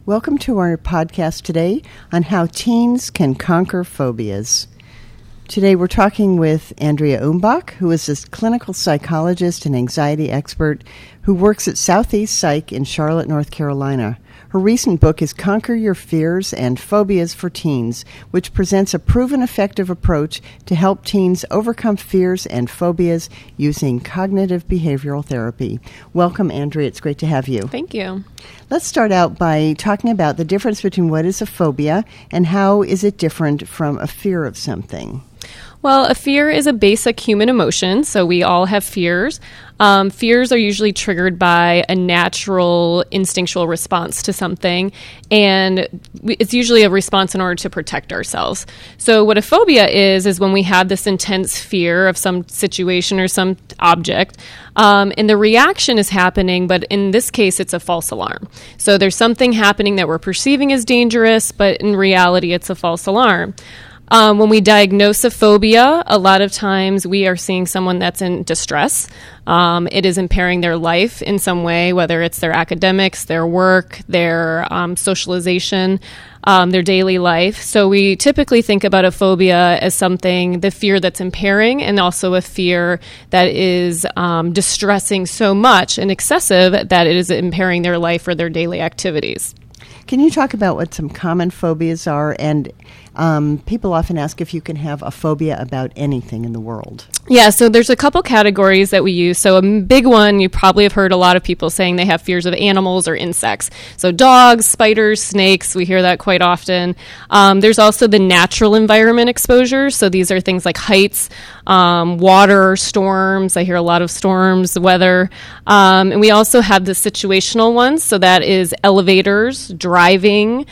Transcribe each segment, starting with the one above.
Welcome to our podcast today on how teens can conquer phobias. Today we're talking with Andrea Umbach, who is a clinical psychologist and anxiety expert who works at Southeast Psych in Charlotte, North Carolina. Her recent book is Conquer Your Fears and Phobias for Teens, which presents a proven effective approach to help teens overcome fears and phobias using cognitive behavioral therapy. Welcome, Andrea. It's great to have you. Thank you. Let's start out by talking about the difference between what is a phobia and how is it different from a fear of something. Well, a fear is a basic human emotion, so we all have fears. Fears are usually triggered by a natural instinctual response to something, and it's usually a response in order to protect ourselves. So what a phobia is when we have this intense fear of some situation or some object, and the reaction is happening, but in this case, it's a false alarm. So there's something happening that we're perceiving as dangerous, but in reality, it's a false alarm. When we diagnose a phobia, a lot of times we are seeing someone that's in distress. It is impairing their life in some way, whether it's their academics, their work, their socialization, their daily life. So we typically think about a phobia as something, the fear that's impairing, and also a fear that is distressing so much and excessive that it is impairing their life or their daily activities. Can you talk about what some common phobias are? And people often ask if you can have a phobia about anything in the world. Yeah, so there's a couple categories that we use. So a big one, you probably have heard a lot of people saying they have fears of animals or insects. So dogs, spiders, snakes, we hear that quite often. There's also the natural environment exposure. So these are things like heights, water, storms. I hear a lot of storms, weather. And we also have the situational ones. So that is elevators, driving,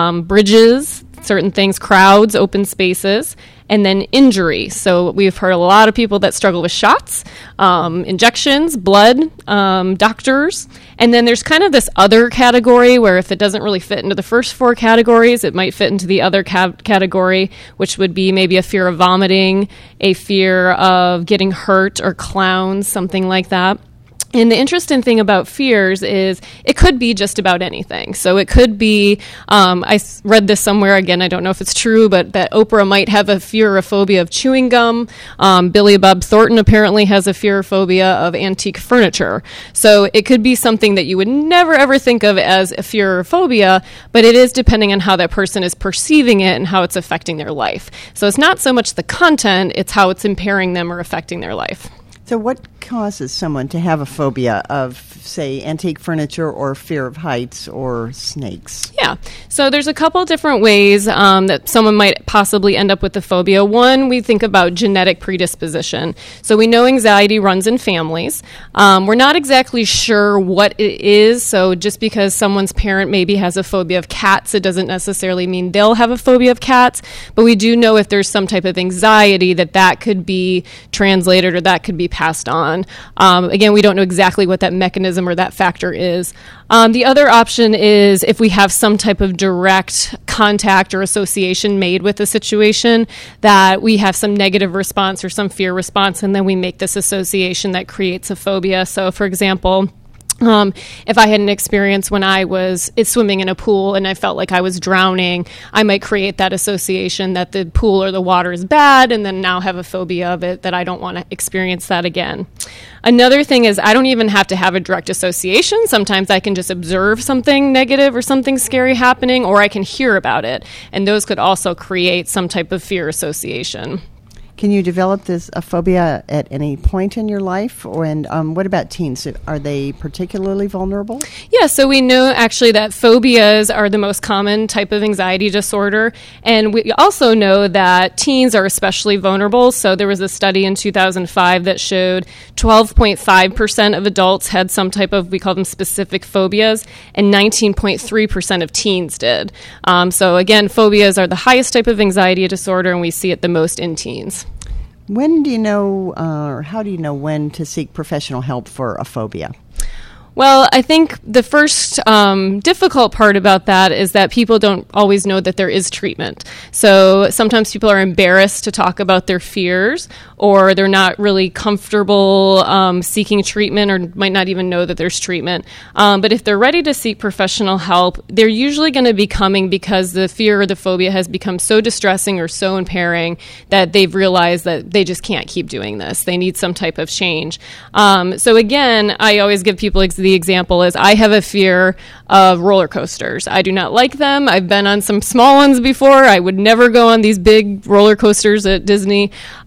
bridges, certain things, crowds, open spaces, and then injury. So we've heard a lot of people that struggle with shots, injections, blood, doctors. And then there's kind of this other category where if it doesn't really fit into the first four categories, it might fit into the other category, which would be maybe a fear of vomiting, a fear of getting hurt or clowns, something like that. And the interesting thing about fears is it could be just about anything. So it could be, I read this somewhere, again, I don't know if it's true, but that Oprah might have a fear or phobia of chewing gum. Billy Bob Thornton apparently has a fear or phobia of antique furniture. So it could be something that you would never ever think of as a fear or phobia, but it is depending on how that person is perceiving it and how it's affecting their life. So it's not so much the content, it's how it's impairing them or affecting their life. So what causes someone to have a phobia of, say, antique furniture or fear of heights or snakes? Yeah. So there's a couple different ways that someone might possibly end up with a phobia. One, we think about genetic predisposition. So we know anxiety runs in families. We're not exactly sure what it is. So just because someone's parent maybe has a phobia of cats, it doesn't necessarily mean they'll have a phobia of cats. But we do know if there's some type of anxiety that could be translated or that could be passed on. Again, we don't know exactly what that mechanism or that factor is. The other option is if we have some type of direct contact or association made with a situation, that we have some negative response or some fear response, and then we make this association that creates a phobia. So, for example, if I had an experience when I was swimming in a pool and I felt like I was drowning, I might create that association that the pool or the water is bad and then now have a phobia of it, that I don't want to experience that again. Another thing is I don't even have to have a direct association. Sometimes I can just observe something negative or something scary happening, or I can hear about it. And those could also create some type of fear association. Can you develop a phobia at any point in your life? And what about teens? Are they particularly vulnerable? Yeah, so we know actually that phobias are the most common type of anxiety disorder. And we also know that teens are especially vulnerable. So there was a study in 2005 that showed 12.5% of adults had some type of, we call them specific phobias, and 19.3% of teens did. So again, phobias are the highest type of anxiety disorder, and we see it the most in teens. When do you know, or how do you know when to seek professional help for a phobia? Well, I think the first difficult part about that is that people don't always know that there is treatment. So sometimes people are embarrassed to talk about their fears, or they're not really comfortable seeking treatment, or might not even know that there's treatment. But if they're ready to seek professional help, they're usually going to be coming because the fear or the phobia has become so distressing or so impairing that they've realized that they just can't keep doing this. They need some type of change. So again, I always give people the example is I have a fear of roller coasters. I do not like them. I've been on some small ones before. I would never go on these big roller coasters at Disney.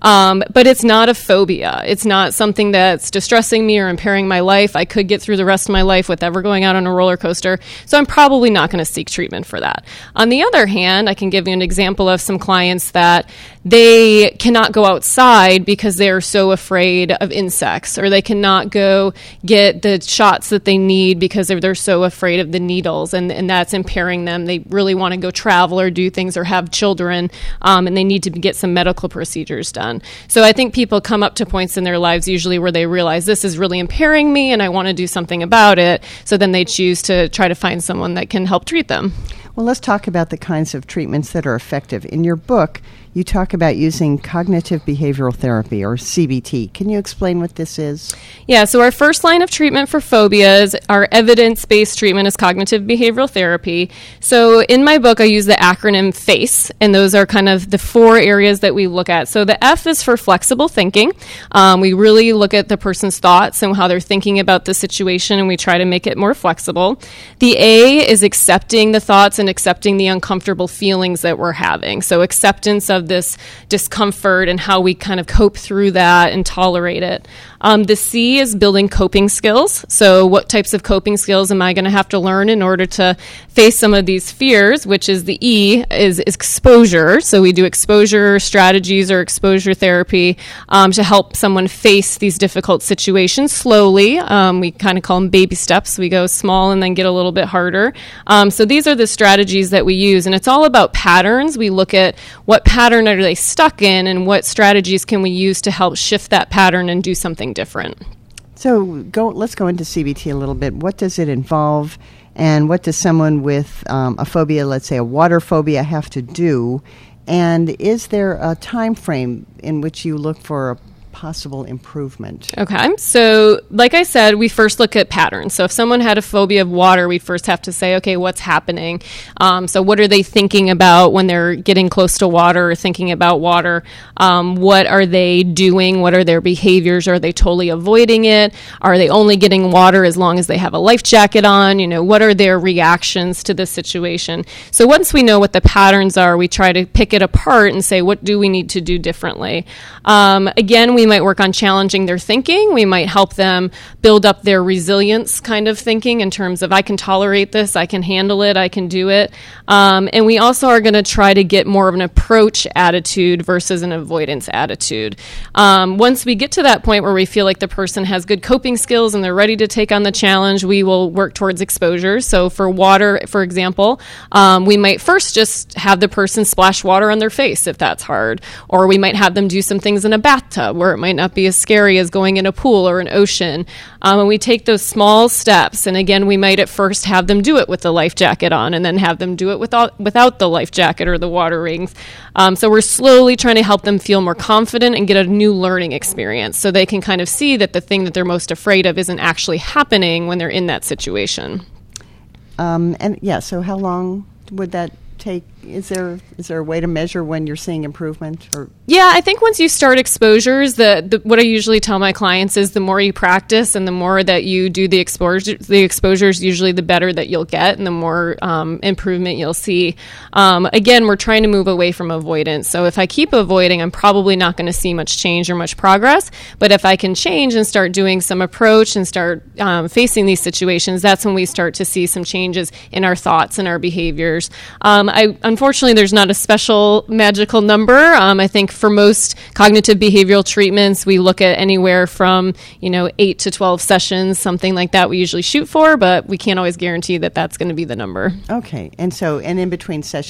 But it's not a phobia. It's not something that's distressing me or impairing my life. I could get through the rest of my life with ever going out on a roller coaster. So I'm probably not going to seek treatment for that. On the other hand, I can give you an example of some clients that they cannot go outside because they're so afraid of insects, or they cannot go get the shots that they need because they're so afraid of the needles, and that's impairing them. They really want to go travel or do things or have children, and they need to get some medical procedures done. So I think people come up to points in their lives usually where they realize this is really impairing me and I want to do something about it. So then they choose to try to find someone that can help treat them. Well, let's talk about the kinds of treatments that are effective. In your book, you talk about using cognitive behavioral therapy, or CBT. Can you explain what this is? Yeah, so our first line of treatment for phobias, our evidence-based treatment, is cognitive behavioral therapy. So in my book, I use the acronym FACE, and those are kind of the 4 areas that we look at. So the F is for flexible thinking. We really look at the person's thoughts and how they're thinking about the situation, and we try to make it more flexible. The A is accepting the thoughts and accepting the uncomfortable feelings that we're having. So acceptance of this discomfort and how we kind of cope through that and tolerate it. The C is building coping skills. So what types of coping skills am I going to have to learn in order to face some of these fears, which is the E is exposure. So we do exposure strategies or exposure therapy to help someone face these difficult situations slowly. We kind of call them baby steps. We go small and then get a little bit harder. So these are the strategies that we use, and it's all about patterns. We look at what pattern are they stuck in and what strategies can we use to help shift that pattern and do something different. So let's go into CBT a little bit. What does it involve, and what does someone with a phobia, let's say a water phobia, have to do? And is there a time frame in which you look for a possible improvement? Okay, so like I said, we first look at patterns. So if someone had a phobia of water, we first have to say, okay, what's happening? So what are they thinking about when they're getting close to water or thinking about water? What are they doing? What are their behaviors? Are they totally avoiding it? Are they only getting water as long as they have a life jacket on? You know, what are their reactions to this situation? So once we know what the patterns are, we try to pick it apart and say, what do we need to do differently? Again, we might work on challenging their thinking. We might help them build up their resilience kind of thinking in terms of, I can tolerate this, I can handle it, I can do it. And we also are going to try to get more of an approach attitude versus an avoidance attitude. Once we get to that point where we feel like the person has good coping skills and they're ready to take on the challenge, we will work towards exposure. So for water, for example, we might first just have the person splash water on their face if that's hard. Or we might have them do some things in a bathtub where it might not be as scary as going in a pool or an ocean. And we take those small steps, and again, we might at first have them do it with the life jacket on and then have them do it without the life jacket or the water rings. So we're slowly trying to help them feel more confident and get a new learning experience so they can kind of see that the thing that they're most afraid of isn't actually happening when they're in that situation. So how long would that take? Is there a way to measure when you're seeing improvement? Or yeah, I think once you start exposures, what I usually tell my clients is the more you practice and the more that you do the exposures, usually the better that you'll get and the more improvement you'll see. Again, we're trying to move away from avoidance. So if I keep avoiding, I'm probably not going to see much change or much progress. But if I can change and start doing some approach and start facing these situations, that's when we start to see some changes in our thoughts and our behaviors. Unfortunately, there's not a special magical number. I think for most cognitive behavioral treatments, we look at anywhere from 8 to 12 sessions, something like that we usually shoot for, but we can't always guarantee that that's going to be the number. Okay, and in between sessions,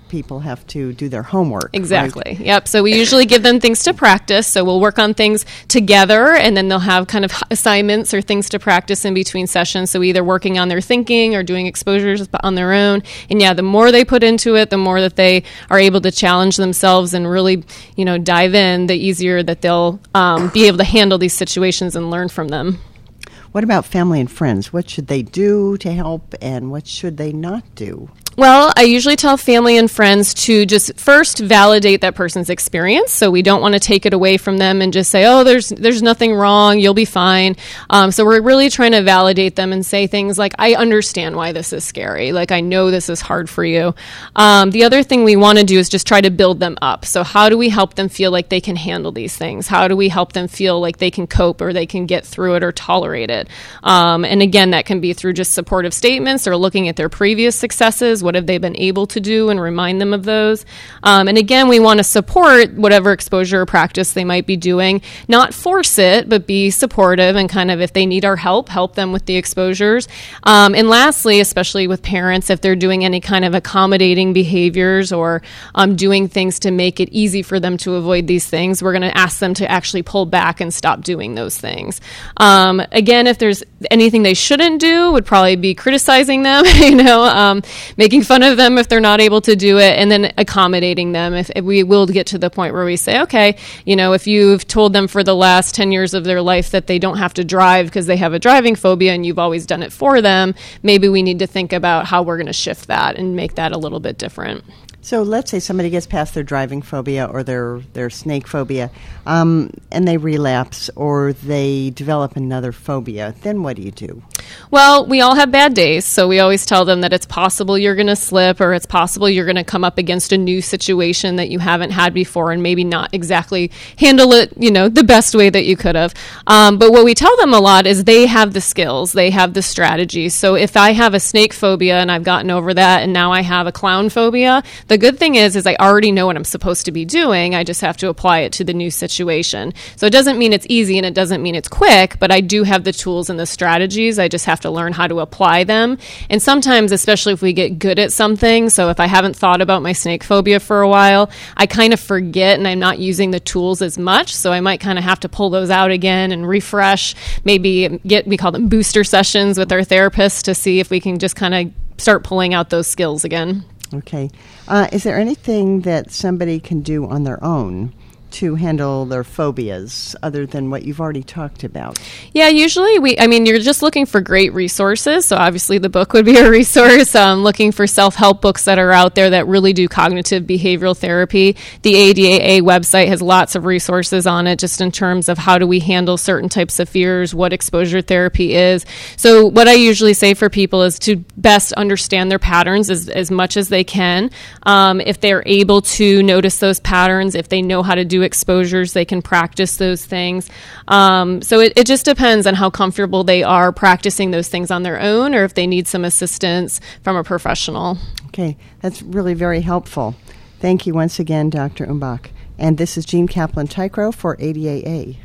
people have to do their homework. Exactly. Right? Yep. So we usually give them things to practice. So we'll work on things together, and then they'll have kind of assignments or things to practice in between sessions. So either working on their thinking or doing exposures on their own. And yeah, the more they put into it, the more that they are able to challenge themselves and really, dive in, the easier that they'll be able to handle these situations and learn from them. What about family and friends? What should they do to help, and what should they not do? Well, I usually tell family and friends to just first validate that person's experience. So we don't want to take it away from them and just say, oh, there's nothing wrong, you'll be fine. So we're really trying to validate them and say things like, I understand why this is scary. Like, I know this is hard for you. The other thing we want to do is just try to build them up. So how do we help them feel like they can handle these things? How do we help them feel like they can cope or they can get through it or tolerate it? And again, that can be through just supportive statements or looking at their previous successes. What have they been able to do, and remind them of those. And again, we want to support whatever exposure or practice they might be doing, not force it, but be supportive and kind of, if they need our help them with the exposures. And lastly, especially with parents, if they're doing any kind of accommodating behaviors or doing things to make it easy for them to avoid these things, we're going to ask them to actually pull back and stop doing those things. Again, if there's anything they shouldn't do, would probably be criticizing them, making fun of them if they're not able to do it, and then accommodating them. If we will get to the point where we say, okay, if you've told them for the last 10 years of their life that they don't have to drive because they have a driving phobia and you've always done it for them, maybe we need to think about how we're going to shift that and make that a little bit different. So let's say somebody gets past their driving phobia or their snake phobia, and they relapse or they develop another phobia. Then what do you do? Well, we all have bad days, so we always tell them that it's possible you're going to slip, or it's possible you're going to come up against a new situation that you haven't had before and maybe not exactly handle it, the best way that you could have. But what we tell them a lot is they have the skills, they have the strategies. So if I have a snake phobia and I've gotten over that and now I have a clown phobia, the good thing is I already know what I'm supposed to be doing. I just have to apply it to the new situation. So it doesn't mean it's easy and it doesn't mean it's quick, but I do have the tools and the strategies. I just have to learn how to apply them. And sometimes, especially if we get good at something, so if I haven't thought about my snake phobia for a while, I kind of forget and I'm not using the tools as much. So I might kind of have to pull those out again and refresh, maybe we call them booster sessions with our therapist to see if we can just kind of start pulling out those skills again. Okay. Is there anything that somebody can do on their own to handle their phobias other than what you've already talked about? Yeah, usually you're just looking for great resources. So obviously the book would be a resource. Looking for self-help books that are out there that really do cognitive behavioral therapy. The ADAA website has lots of resources on it just in terms of how do we handle certain types of fears, what exposure therapy is. So what I usually say for people is to best understand their patterns as much as they can. If they're able to notice those patterns, if they know how to do exposures, they can practice those things. So it just depends on how comfortable they are practicing those things on their own or if they need some assistance from a professional. Okay, that's really very helpful. Thank you once again, Dr. Umbach. And this is Jean Kaplan-Tykrow for ADAA.